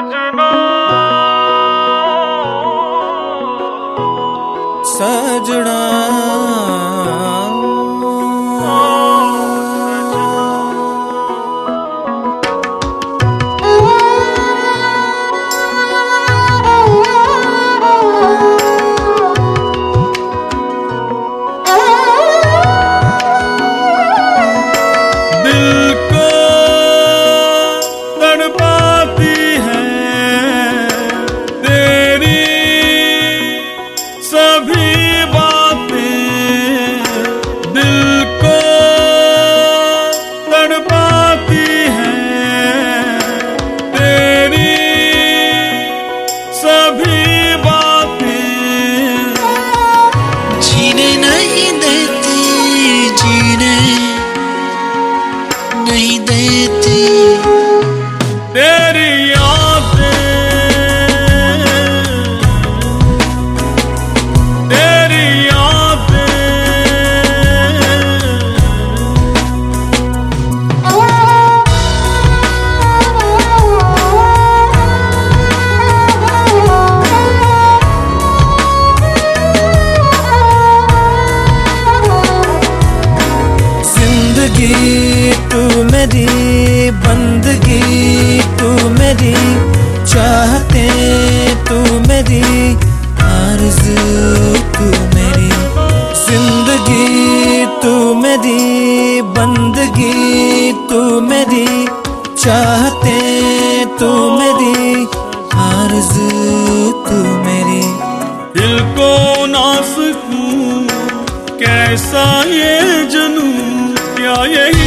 सजना दिल को तड़पाती है तेरी सभी बातें, दिल को तड़पाती है तेरी सभी बातें। जीने नहीं देती, जीने नहीं देती तेरी यादें, तेरी यादें। जिंदगी तू मेरी, बंदगी तू मेरी, चाहते तू मेरी, आरज़ू तू मेरी। जिंदगी तू मेरी, बंदगी तू मेरी, चाहते तू मेरी, आरज़ू तू मेरी। दिल को ना सकूं कैसा ये जुनून, क्या यही